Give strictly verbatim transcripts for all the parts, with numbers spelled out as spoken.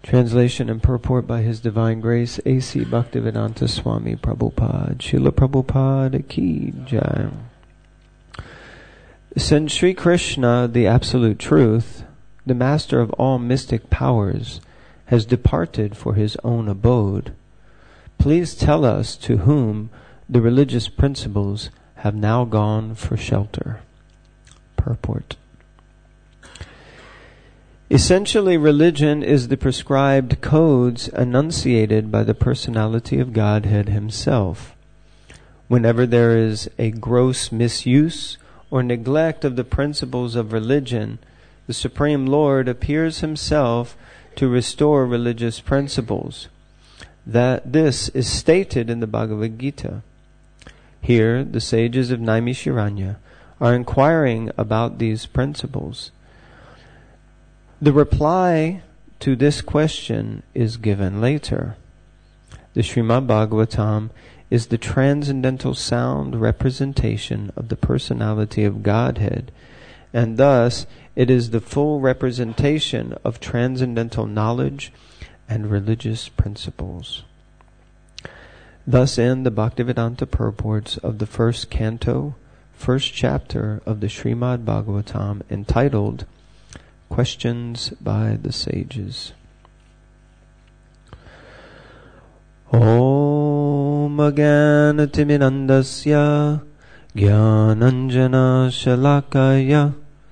Translation and purport by His Divine Grace A C Bhaktivedanta Swami Prabhupada. Srila Prabhupada Ki Jai. Since Sri Krishna, the Absolute Truth, the Master of all mystic powers, has departed for His own abode, please tell us to whom the religious principles have now gone for shelter. Purport. Essentially, religion is the prescribed codes enunciated by the personality of Godhead Himself. Whenever there is a gross misuse or neglect of the principles of religion, the Supreme Lord appears Himself to restore religious principles. That this is stated in the Bhagavad Gita. Here, the sages of Naimisharanya are inquiring about these principles. The reply to this question is given later. The Srimad Bhagavatam is the transcendental sound representation of the personality of Godhead, and thus it is the full representation of transcendental knowledge and religious principles. Thus end the Bhaktivedanta purports of the first canto, first chapter of the Srimad Bhagavatam, entitled Questions by the Sages. Om Agyanatimirandasya Gyananjana Shalakaya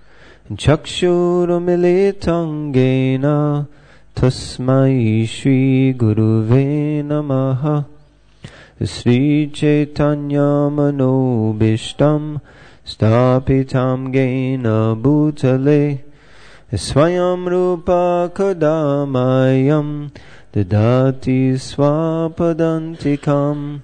Chakshurumilitam Gena Tasmai Shri Guruve Namaha Sri Chaitanya Manobishtam Stapitam Gena Bhutale Swayam Rupa Kadamayam Dadati Swapadantikam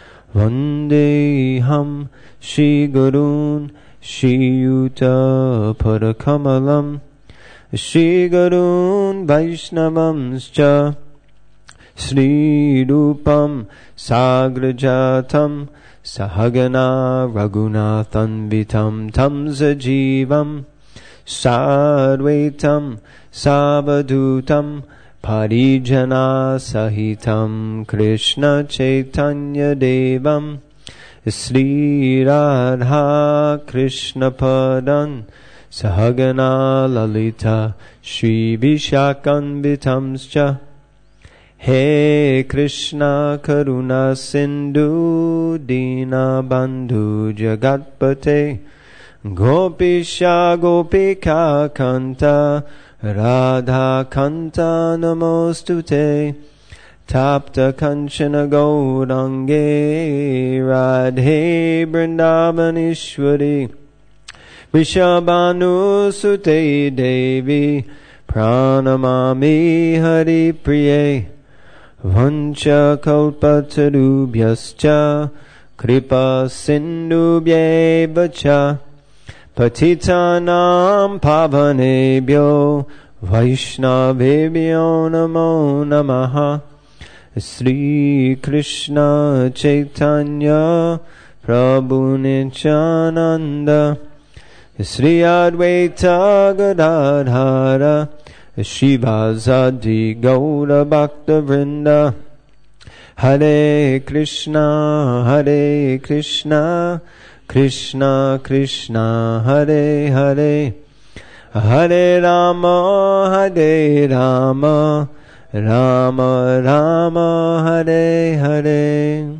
Vandeham Shri Gurun Shri Yuta Parakamalam Shri Gurun Vaishnavamscha Shri Rupam Sagrajatam Sahagana Raghunathanvitam Tam Sajivam Sadvaitam Savadutam Parijana Sahitam Krishna Chaitanya Devam Sri Radha Krishna Padan Sahagana Lalita Shri Vishakanvitamscha He Krishna Karuna Sindhu Dina Bandhu Jagatpate Gopisha Gopika Kanta Radha Kanta Namostute Tapta Kanchana Gaurange Radhe Vrindavanishwari Vishabhanu Sute Devi Pranamami Hari Priye Vancha Kalpatarubhyascha Kripa Sindhubhye Vacha Patitanam Pavanebhyo Vaishnavebhyo Namo Namaha Sri Krishna Chaitanya Prabhu Nityananda Sri Advaita Gadadhara Shivasadi Gaura Bhakta Vrinda Hare Krishna Hare Krishna Krishna Krishna Hare Hare Hare Rama Hare Rama Rama Rama Hare Hare.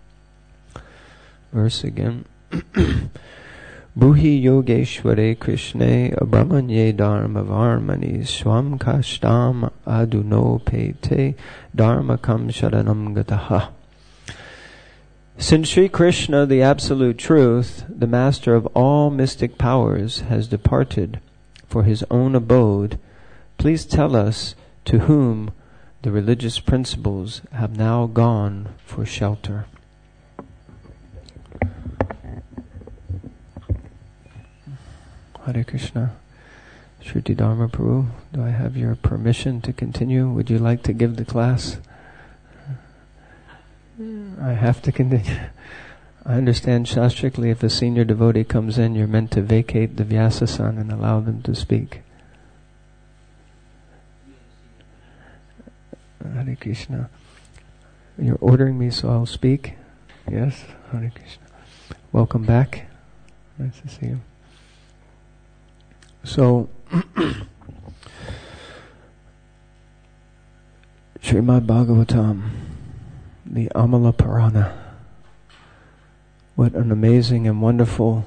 Verse again. Buhi Yogeshware Krishne Abramanye Dharma Varmani Swam Kashtam Aduno Pete Dharmakam Sharanam Gataha. Since Sri Krishna, the Absolute Truth, the Master of all mystic powers, has departed for His own abode, please tell us to whom the religious principles have now gone for shelter. Hare Krishna. Shruti Dharma Prabhu, do I have your permission to continue? Would you like to give the class? I have to continue. I understand shastrically if a senior devotee comes in, you're meant to vacate the Vyasa-san and allow them to speak. Hare Krishna. You're ordering me, so I'll speak. Yes, Hare Krishna. Welcome back. Nice to see you. So, Srimad Bhagavatam, the Amala Purana. What an amazing and wonderful,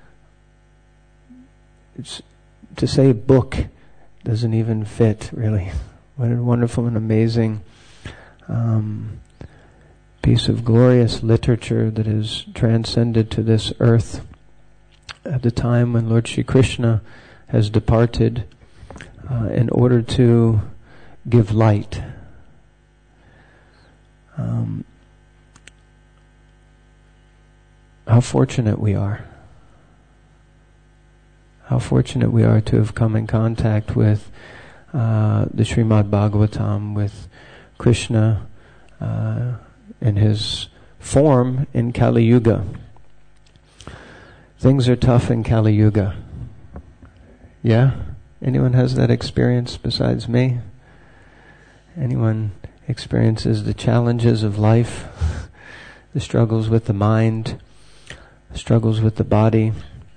it's, to say book doesn't even fit, really. What a wonderful and amazing um, piece of glorious literature that is transcended to this earth at the time when Lord Shri Krishna has departed uh, in order to give light. Um, how fortunate we are. How fortunate we are to have come in contact with uh, the Srimad Bhagavatam, with Krishna uh, in his form in Kali Yuga. Things are tough in Kali Yuga. Yeah? Anyone has that experience besides me? Anyone experiences the challenges of life, the struggles with the mind, struggles with the body,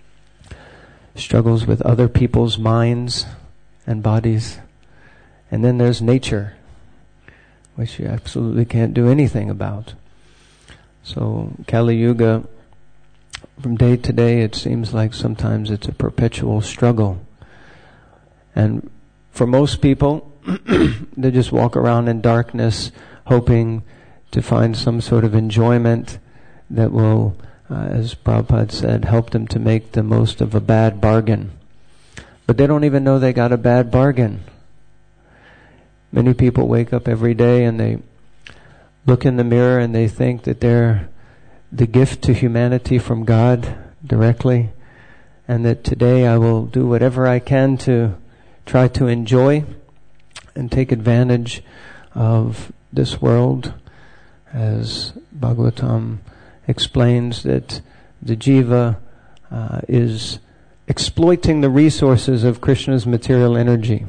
struggles with other people's minds and bodies. And then there's nature, which you absolutely can't do anything about. So Kali Yuga, from day to day, it seems like sometimes it's a perpetual struggle. And for most people, they just walk around in darkness hoping to find some sort of enjoyment that will, uh, as Prabhupada said, help them to make the most of a bad bargain. But they don't even know they got a bad bargain. Many people wake up every day and they look in the mirror and they think that they're the gift to humanity from God directly, and that today I will do whatever I can to try to enjoy and take advantage of this world. As Bhagavatam explains, that the jiva uh, is exploiting the resources of Krishna's material energy.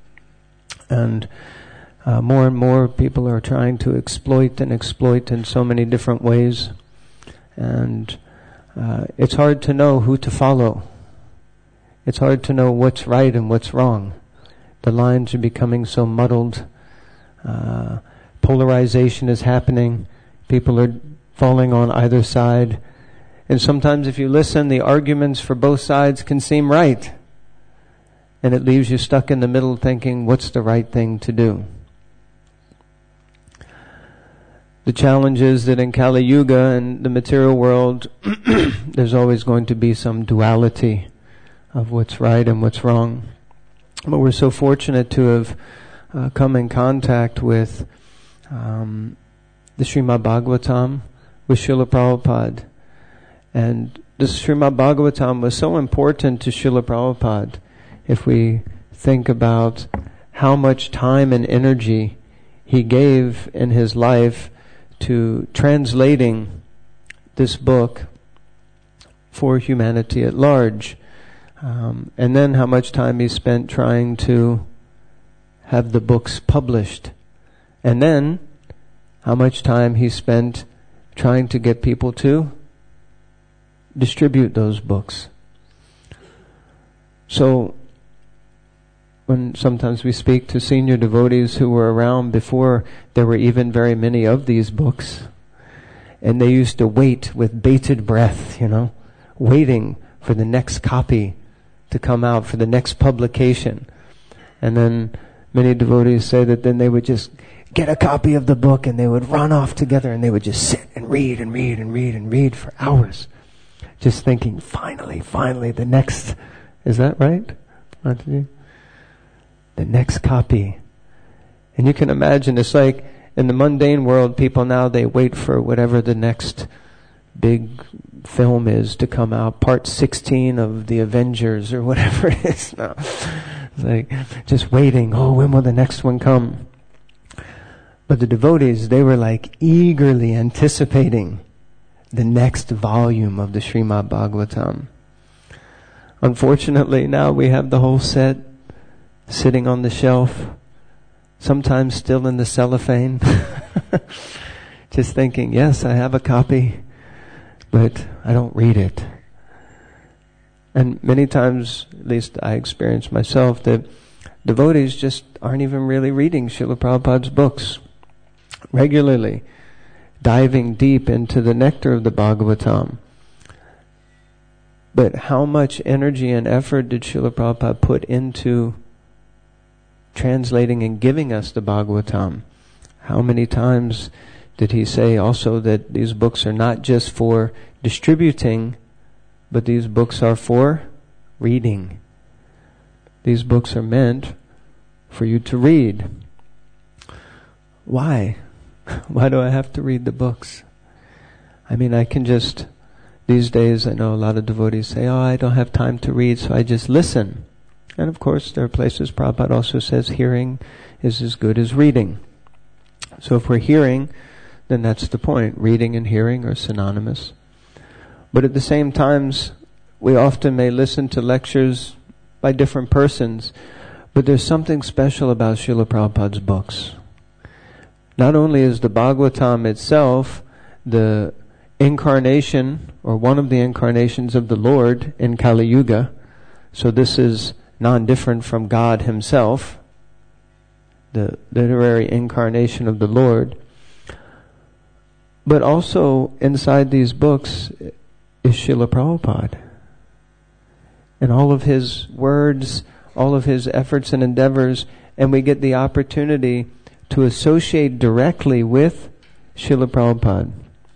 And uh, more and more people are trying to exploit and exploit in so many different ways. And uh, it's hard to know who to follow. It's hard to know what's right and what's wrong. The lines are becoming so muddled. Uh, polarization is happening. People are falling on either side. And sometimes if you listen, the arguments for both sides can seem right. And it leaves you stuck in the middle thinking, what's the right thing to do? The challenge is that in Kali Yuga and the material world, there's always going to be some duality of what's right and what's wrong. But we're so fortunate to have uh, come in contact with um, the Srimad Bhagavatam, with Srila Prabhupada. And this Srimad Bhagavatam was so important to Srila Prabhupada. If we think about how much time and energy he gave in his life to translating this book for humanity at large, um, and then how much time he spent trying to have the books published, and then how much time he spent trying to get people to distribute those books. So when sometimes we speak to senior devotees who were around before there were even very many of these books, and they used to wait with bated breath, you know, waiting for the next copy to come out, for the next publication. And then many devotees say that then they would just get a copy of the book and they would run off together and they would just sit and read and read and read and read for hours, just thinking, finally, finally, the next, is that right? The next copy. And you can imagine, it's like in the mundane world, people now, they wait for whatever the next big film is to come out, part sixteen of the Avengers or whatever it is now. It's like just waiting, oh, when will the next one come? But the devotees, they were like eagerly anticipating the next volume of the Srimad Bhagavatam. Unfortunately, now we have the whole set sitting on the shelf, sometimes still in the cellophane, just thinking, yes, I have a copy, but I don't read it. And many times, at least I experienced myself, that devotees just aren't even really reading Srila Prabhupada's books regularly, diving deep into the nectar of the Bhagavatam. But how much energy and effort did Srila Prabhupada put into translating and giving us the Bhagavatam? How many times did he say also that these books are not just for distributing, but these books are for reading. These books are meant for you to read. Why? Why do I have to read the books? I mean, I can just, these days I know a lot of devotees say, oh, I don't have time to read, so I just listen. And of course, there are places Prabhupada also says hearing is as good as reading. So if we're hearing, then that's the point. Reading and hearing are synonymous. But at the same times, we often may listen to lectures by different persons, but there's something special about Srila Prabhupada's books. Not only is the Bhagavatam itself the incarnation, or one of the incarnations of the Lord in Kali Yuga, so this is non-different from God Himself, the literary incarnation of the Lord, but also inside these books is Srila Prabhupada. And all of his words, all of his efforts and endeavors, and we get the opportunity to associate directly with Srila Prabhupada.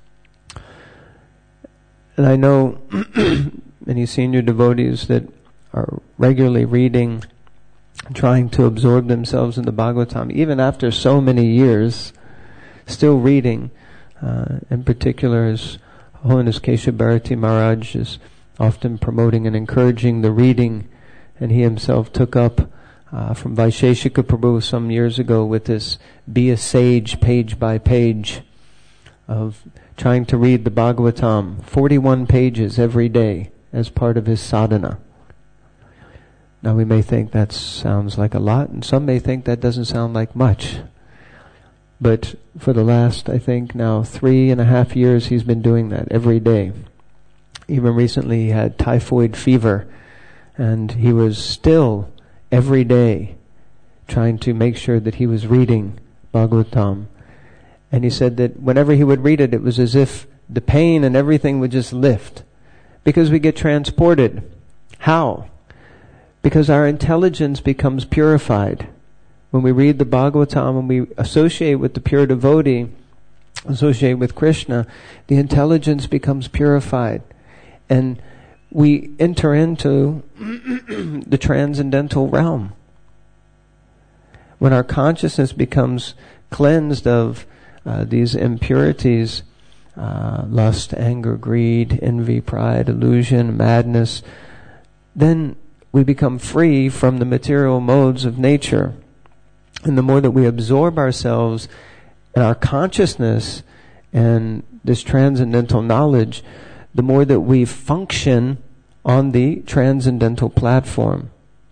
And I know many senior devotees that are regularly reading, trying to absorb themselves in the Bhagavatam, even after so many years, still reading. Uh, in particular, as Holiness Keshav Bharati Maharaj is often promoting and encouraging the reading, and he himself took up uh, from Vaisheshika Prabhu some years ago with this Be a Sage page by page of trying to read the Bhagavatam, forty-one pages every day as part of his sadhana. Now we may think that sounds like a lot, and some may think that doesn't sound like much. But for the last, I think now three and a half years, he's been doing that every day. Even recently he had typhoid fever, and he was still every day trying to make sure that he was reading Bhagavatam. And he said that whenever he would read it, it was as if the pain and everything would just lift. Because we get transported. How? Because our intelligence becomes purified. When we read the Bhagavatam, when we associate with the pure devotee, associate with Krishna, the intelligence becomes purified. And we enter into the transcendental realm. When our consciousness becomes cleansed of uh, these impurities, uh, lust, anger, greed, envy, pride, illusion, madness, then we become free from the material modes of nature. And the more that we absorb ourselves and our consciousness and this transcendental knowledge, the more that we function on the transcendental platform.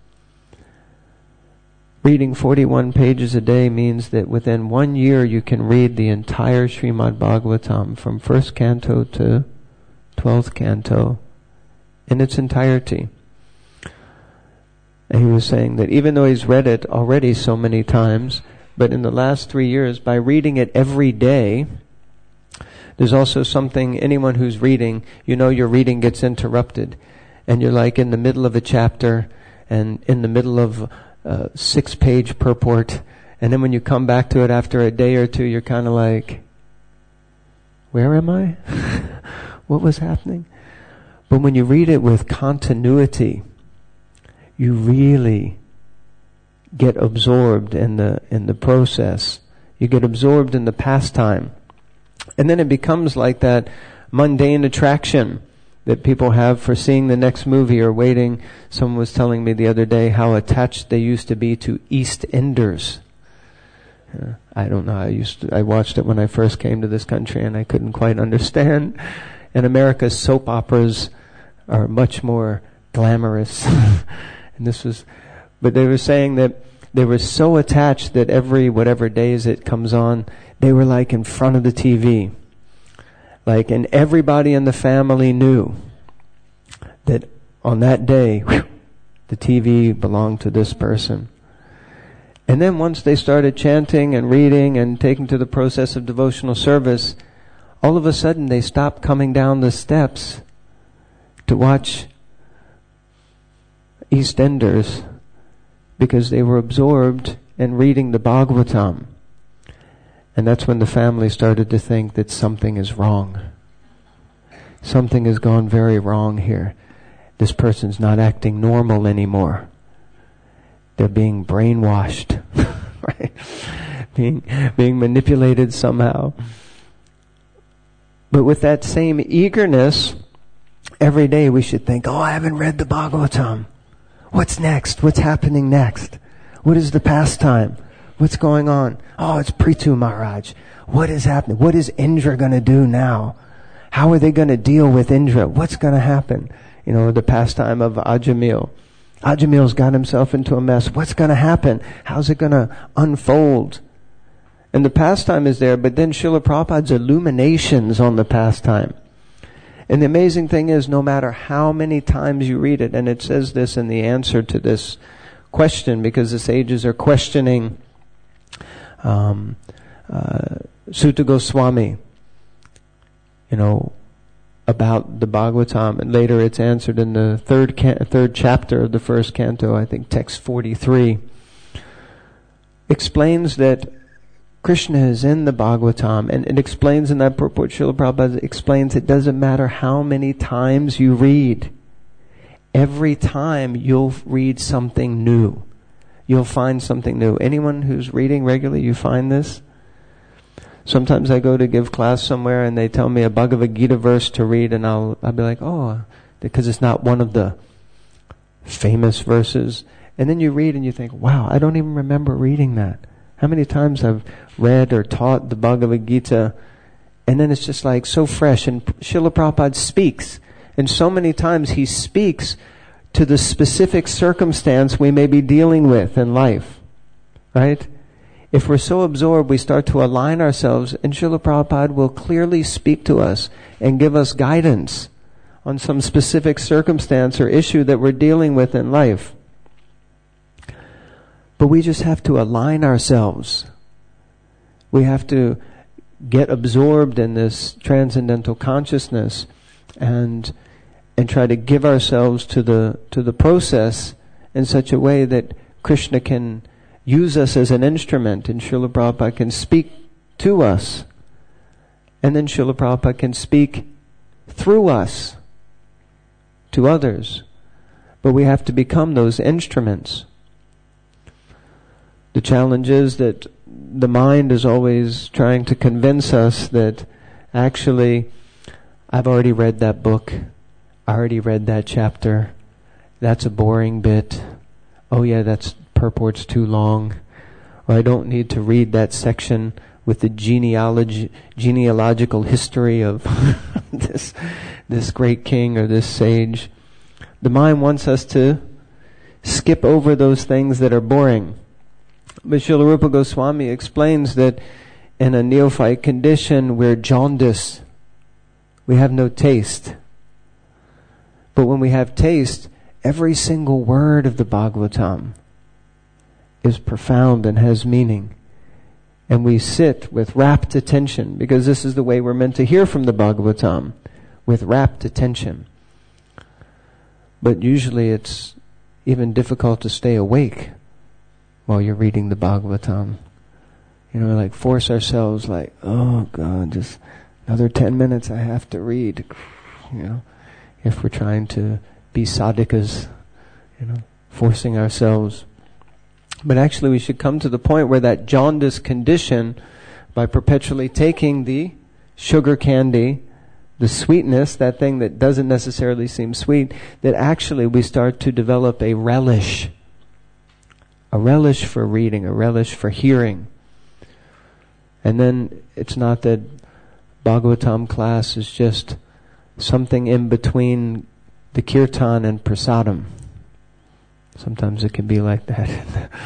Reading forty-one pages a day means that within one year you can read the entire Srimad Bhagavatam from first canto to twelfth canto in its entirety. And he was saying that even though he's read it already so many times, but in the last three years, by reading it every day, there's also something, anyone who's reading, you know your reading gets interrupted. And you're like in the middle of a chapter, and in the middle of a six-page purport, and then when you come back to it after a day or two, you're kind of like, where am I? What was happening? But when you read it with continuity, you really get absorbed in the in the process. You get absorbed in the pastime. And then it becomes like that mundane attraction that people have for seeing the next movie or waiting. Someone was telling me the other day how attached they used to be to EastEnders. Uh, I don't know. I used to, I watched it when I first came to this country, and I couldn't quite understand. In America, soap operas are much more glamorous. And this was, but they were saying that they were so attached that every whatever days it comes on, they were like in front of the T V. Like, and everybody in the family knew that on that day, whew, the T V belonged to this person. And then once they started chanting and reading and taking to the process of devotional service, all of a sudden they stopped coming down the steps to watch EastEnders because they were absorbed in reading the Bhagavatam. And that's when the family started to think that something is wrong. Something has gone very wrong here. This person's not acting normal anymore. They're being brainwashed, right? Being, being manipulated somehow. But with that same eagerness, every day we should think, oh, I haven't read the Bhagavatam. What's next? What's happening next? What is the pastime? What's going on? Oh, it's Prithu Maharaj. What is happening? What is Indra going to do now? How are they going to deal with Indra? What's going to happen? You know, the pastime of Ajamil. Ajamil's got himself into a mess. What's going to happen? How's it going to unfold? And the pastime is there, but then Srila Prabhupada's illuminations on the pastime. And the amazing thing is, no matter how many times you read it, and it says this in the answer to this question, because the sages are questioning um, uh, Sutta Goswami, you know, about the Bhagavatam, and later it's answered in the third can- third chapter of the first canto, I think text forty-three, explains that Krishna is in the Bhagavatam, and it explains in that purport, Srila Prabhupada explains, it doesn't matter how many times you read. Every time you'll read something new. You'll find something new. Anyone who's reading regularly, you find this? Sometimes I go to give class somewhere and they tell me a Bhagavad Gita verse to read, and I'll, I'll be like, oh, because it's not one of the famous verses. And then you read and you think, wow, I don't even remember reading that. How many times I've read or taught the Bhagavad Gita, and then it's just like so fresh. And Srila Prabhupada speaks, and so many times he speaks to the specific circumstance we may be dealing with in life, right? If we're so absorbed, we start to align ourselves, and Srila Prabhupada will clearly speak to us and give us guidance on some specific circumstance or issue that we're dealing with in life. But we just have to align ourselves. We have to get absorbed in this transcendental consciousness and and try to give ourselves to the to the process in such a way that Krishna can use us as an instrument, and Srila Prabhupada can speak to us, and then Srila Prabhupada can speak through us to others. But we have to become those instruments. The challenge is that the mind is always trying to convince us that actually, I've already read that book, I already read that chapter, that's a boring bit, oh yeah, that's purport's too long, or I don't need to read that section with the genealogy, genealogical history of this, this great king or this sage. The mind wants us to skip over those things that are boring. But Srila Rupa Goswami explains that in a neophyte condition, we're jaundiced. We have no taste. But when we have taste, every single word of the Bhagavatam is profound and has meaning. And we sit with rapt attention, because this is the way we're meant to hear from the Bhagavatam, with rapt attention. But usually it's even difficult to stay awake while you're reading the Bhagavatam. You know, like force ourselves like, oh God, just another ten minutes I have to read. You know, if we're trying to be sadhakas, you know, forcing ourselves. But actually we should come to the point where that jaundiced condition, by perpetually taking the sugar candy, the sweetness, that thing that doesn't necessarily seem sweet, that actually we start to develop a relish. A relish for reading, a relish for hearing. And then it's not that Bhagavatam class is just something in between the kirtan and prasadam. Sometimes it can be like that in the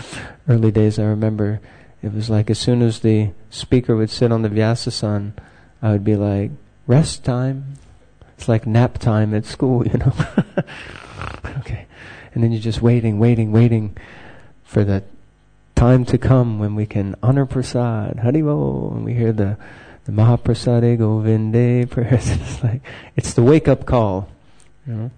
early days I remember it was like as soon as the speaker would sit on the Vyasasan, I would be like, rest time. It's like nap time at school, you know. Okay. And then you're just waiting, waiting, waiting for the time to come when we can honor prasad, Haribol, and we hear the, the Mahaprasade Govinde prayers. It's like, it's the wake-up call, you know.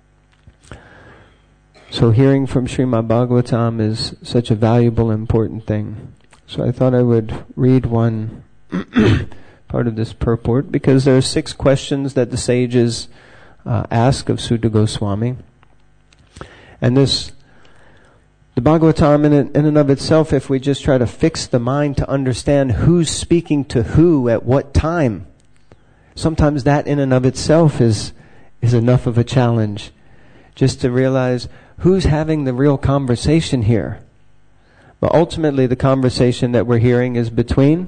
So hearing from Srimad Bhagavatam is such a valuable, important thing. So I thought I would read one part of this purport, because there are six questions that the sages uh, ask of Sutta Goswami. And this, the Bhagavatam in, it, in and of itself, if we just try to fix the mind to understand who's speaking to who at what time, sometimes that in and of itself is is enough of a challenge. Just to realize who's having the real conversation here. But ultimately the conversation that we're hearing is between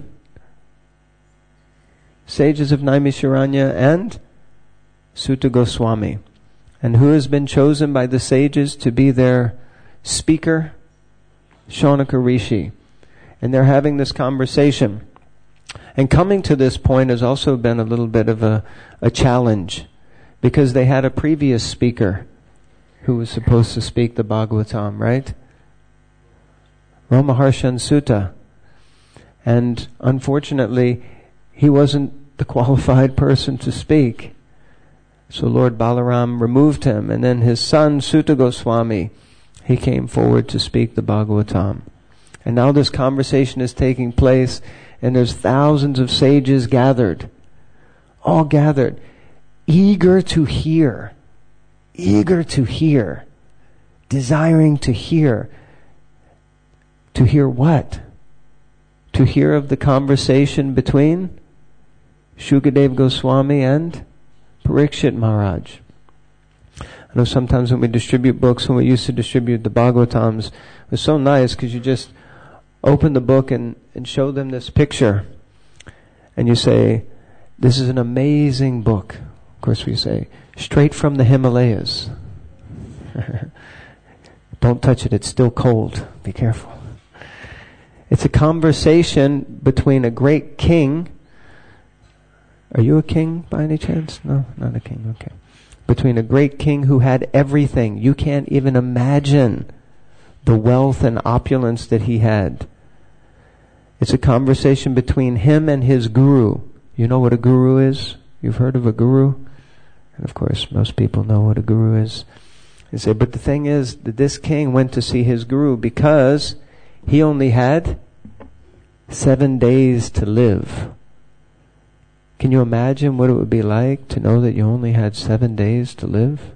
sages of Naimisharanya and Sutta Goswami. And who has been chosen by the sages to be their speaker? Shaunaka Rishi. And they're having this conversation. And coming to this point has also been a little bit of a, a challenge, because they had a previous speaker who was supposed to speak the Bhagavatam, right? Ramaharshan Sutta. And unfortunately, he wasn't the qualified person to speak. So Lord Balaram removed him, and then his son Sutta Goswami, he came forward to speak the Bhagavatam. And now this conversation is taking place, and there's thousands of sages gathered, all gathered, eager to hear, eager to hear, desiring to hear. To hear what? To hear of the conversation between Shukadev Goswami and Parikshit Maharaj. I know sometimes when we distribute books, when we used to distribute the Bhagavatams, it was so nice because you just open the book and, and show them this picture. And you say, this is an amazing book. Of course we say, straight from the Himalayas. Don't touch it, it's still cold. Be careful. It's a conversation between a great king. Are you a king by any chance? No, not a king, okay. Between a great king who had everything. You can't even imagine the wealth and opulence that he had. It's a conversation between him and his guru. You know what a guru is? You've heard of a guru? And of course, most people know what a guru is. They say, but the thing is that this king went to see his guru because he only had seven days to live. Can you imagine what it would be like to know that you only had seven days to live?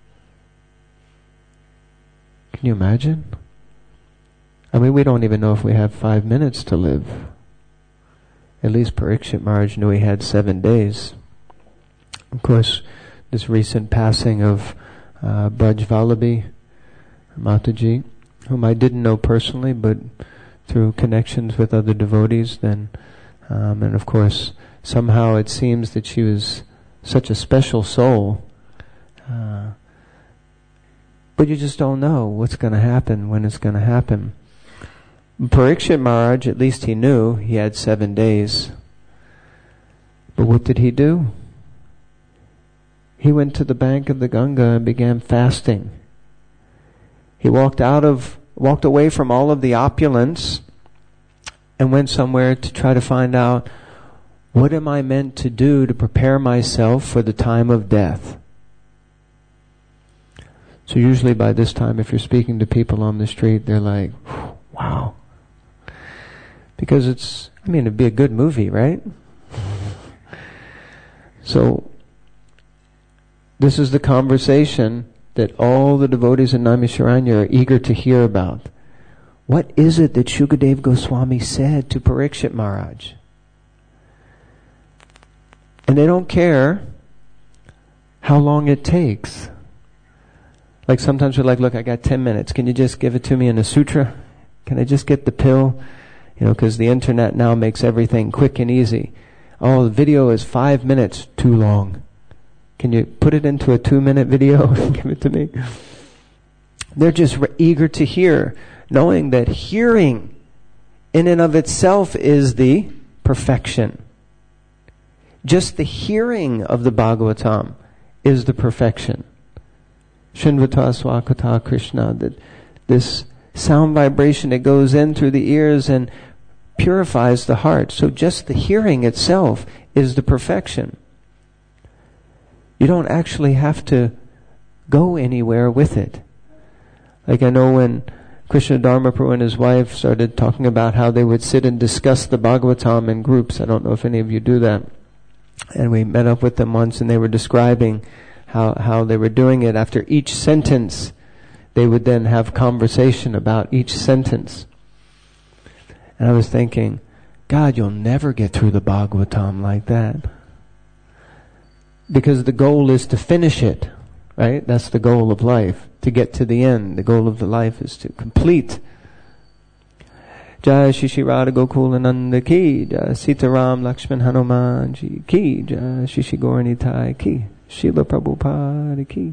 Can you imagine? I mean, we don't even know if we have five minutes to live. At least Parikshit Maharaj knew he had seven days. Of course, this recent passing of uh, Braj Vallabhi Mataji, whom I didn't know personally, but through connections with other devotees, then, um, and of course, somehow it seems that she was such a special soul. Uh, but you just don't know what's going to happen when it's going to happen. Parikshit Maharaj, at least he knew he had seven days. But what did he do? He went to the bank of the Ganga and began fasting. He walked out of, walked away from all of the opulence and went somewhere to try to find out, what am I meant to do to prepare myself for the time of death? So usually by this time, if you're speaking to people on the street, they're like, wow. Because it's, I mean, it'd be a good movie, right? So, this is the conversation that all the devotees in Naimisharanya are eager to hear about. What is it that Shukadev Goswami said to Parikshit Maharaj? And they don't care how long it takes. Like sometimes we're like, look, I got ten minutes. Can you just give it to me in a sutra? Can I just get the pill? You know, because the internet now makes everything quick and easy. Oh, the video is five minutes too long. Can you put it into a two-minute video and give it to me? They're just re- eager to hear. knowing that hearing in and of itself is the perfection. Just the hearing of the Bhagavatam is the perfection. Shinvata Swakata Krishna, that this sound vibration that goes in through the ears and purifies the heart. So just the hearing itself is the perfection. You don't actually have to go anywhere with it. Like I know when Krishna Dharmaprabhu and his wife started talking about how they would sit and discuss the Bhagavatam in groups. I don't know if any of you do that. And we met up with them once and they were describing how, how they were doing it. After each sentence, they would then have conversation about each sentence. And I was thinking, God, you'll never get through the Bhagavatam like that. Because the goal is to finish it, right? That's the goal of life, to get to the end. The goal of the life is to complete. Jai Shri Shri Radha Gokulananda ki, Jai Sitaram Lakshman Hanuman ji ki, Jai Shri Shri Gaura Nitai ki, Srila Prabhupada ki.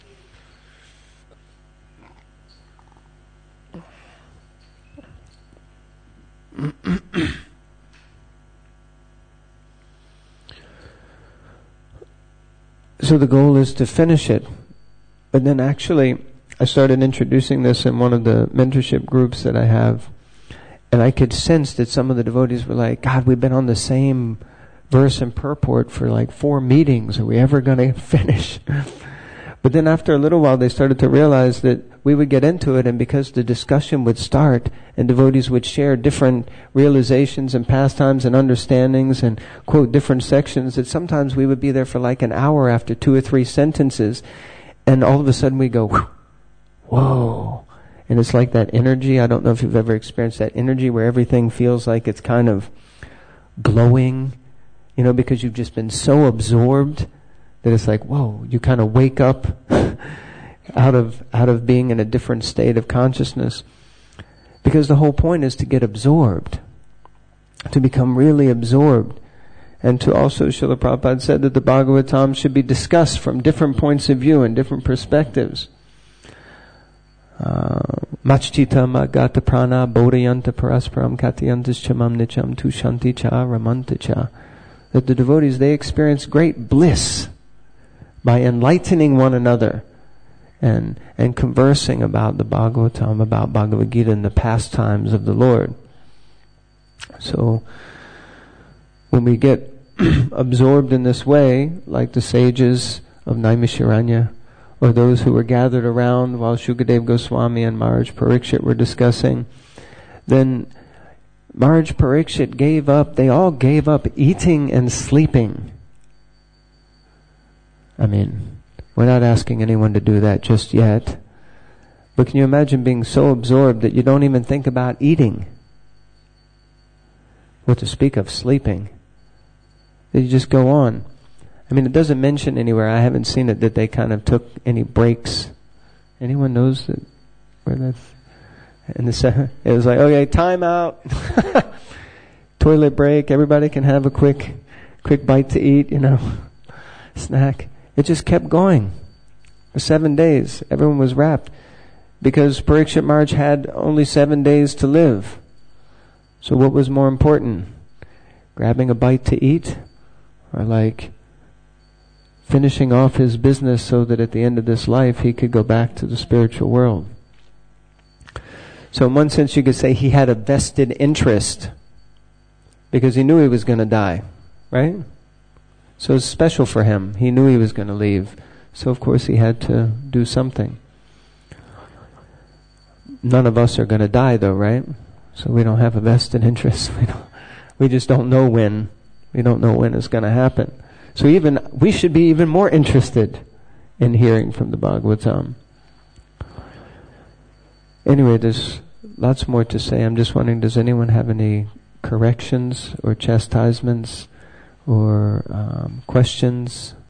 So the goal is to finish it. But then actually, I started introducing this in one of the mentorship groups that I have. And I could sense that some of the devotees were like, God, we've been on the same verse and purport for like four meetings. Are we ever going to finish? But then after a little while, they started to realize that we would get into it, and because the discussion would start and devotees would share different realizations and pastimes and understandings and quote different sections, that sometimes we would be there for like an hour after two or three sentences, and all of a sudden we go, whoa. And it's like that energy. I don't know if you've ever experienced that energy where everything feels like it's kind of glowing, you know, because you've just been so absorbed that it's like, whoa, you kind of wake up out of out of being in a different state of consciousness. Because the whole point is to get absorbed, to become really absorbed. And to also, Srila Prabhupada said that the Bhagavatam should be discussed from different points of view and different perspectives. Machchita magata prana bodhayanta parasparam katyantas chamam nicham tu shanti cha ramanta cha. That the devotees, they experience great bliss by enlightening one another and and conversing about the Bhagavatam, about Bhagavad Gita and the pastimes of the Lord. So when we get absorbed in this way, like the sages of Naimisharanya, or those who were gathered around while Shukadev Goswami and Maharaj Parikshit were discussing, then Maharaj Parikshit gave up, they all gave up eating and sleeping. I mean, we're not asking anyone to do that just yet. But can you imagine being so absorbed that you don't even think about eating? What to speak of sleeping? That you just go on. I mean, it doesn't mention anywhere, I haven't seen it, that they kind of took any breaks. Anyone knows that where that's... And the, it was like, okay, time out. Toilet break, everybody can have a quick quick bite to eat, you know, snack. It just kept going. For seven days, everyone was wrapped. Because Parikshit Maharaj had only seven days to live. So what was more important? Grabbing a bite to eat? Or like finishing off his business so that at the end of this life he could go back to the spiritual world? So in one sense you could say he had a vested interest because he knew he was going to die, right? So it's special for him. He knew he was going to leave. So of course he had to do something. None of us are going to die though, right? So we don't have a vested interest. We don't, we just don't know when. We don't know when it's going to happen. So even we should be even more interested in hearing from the Bhagavatam. Anyway, there's lots more to say. I'm just wondering, does anyone have any corrections or chastisements or um, questions?